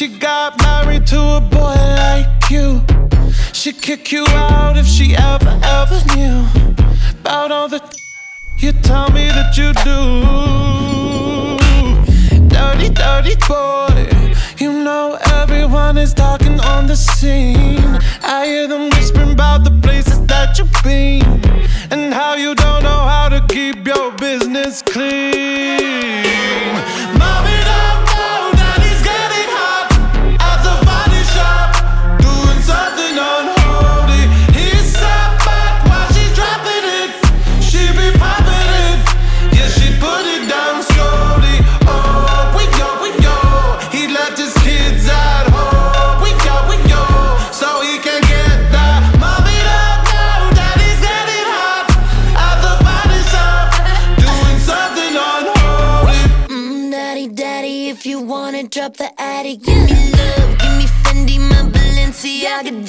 she got married to a boy like you. She'd kick you out if she ever knew about all the you tell me that you do. Dirty, dirty boy. You know everyone is talking on the scene. I hear them whispering about the places that you've been and how you don't know how to keep your business clean. Mommy don't know daddy's getting hot at the body shop, doing something unholy. He's sat back while she's dropping it. She be popping it, yeah, she put it down slowly. Oh, we go. He left his kids at home. We go, so he can get that. Mommy don't know daddy's getting hot at the body shop, doing something unholy. Daddy, if you wanna drop the attic, give me love, give me Fendi, my Balenciaga